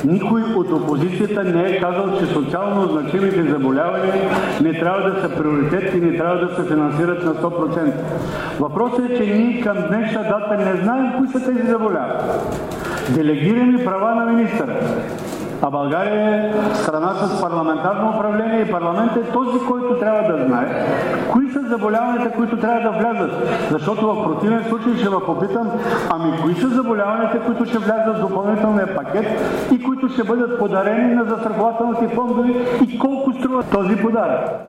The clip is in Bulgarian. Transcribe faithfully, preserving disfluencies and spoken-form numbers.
Никой от опозицията не е казал, че социално значимите заболявания не трябва да са приоритет и не трябва да се финансират на сто процента. Въпросът е, че ние към днешна дата не знаем кои са тези заболявания. Делегирани права на министъра. А България е страна с парламентарно управление и парламентът е този, който трябва да знае кои са заболяванията, които трябва да влязат. Защото в противен случай ще ви попитам, ами кои са заболяванията, които ще влязат в допълнителния пакет и които ще бъдат подарени на застрахователните фондове и колко струва този подарък?